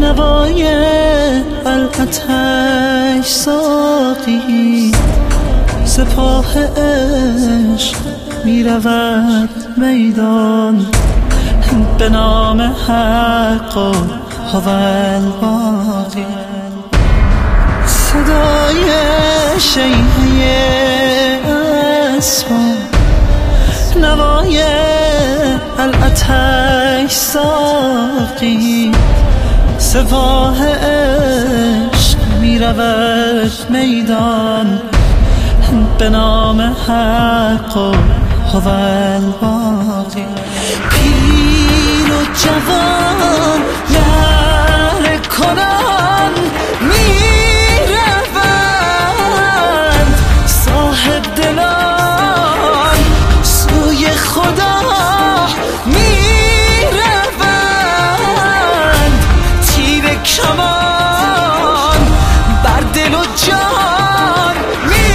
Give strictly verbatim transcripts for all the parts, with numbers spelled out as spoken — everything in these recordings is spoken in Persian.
نوای العتش ساقی سپاه عشق می رود میدان به نام حق و هو الباقی. صدای شیهه اسبان نوای العتش ساقی سپاه عشق می رود میدان به نام حق و هو الباقی. پیر و جوان یاره کنان می روند صاحب دلان سوی خدا می روند تیر کمان بر دل و جان می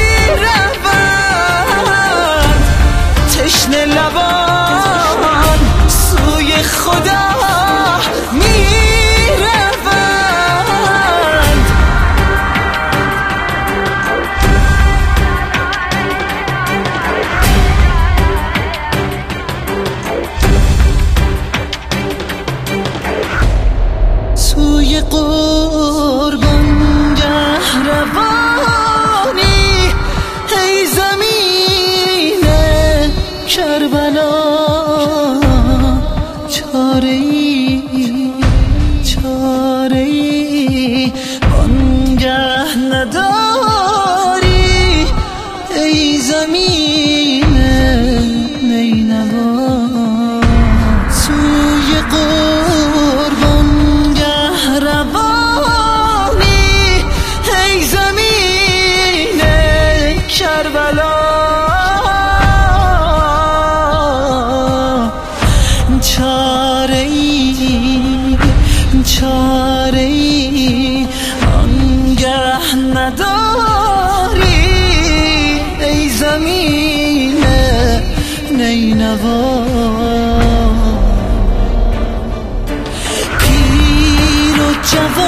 روند تشنه لبان سوی خدا می روند. سوی قربانگه روانی ای زمین کربلا چاره‌ای چاره‌ای بانگه نداری ای زمین نینوا. سوی قربانگه روانی ای زمین کربلا چاره‌ای چاره‌ای آنگه نداری ای زمین نینوا. پیر و جوان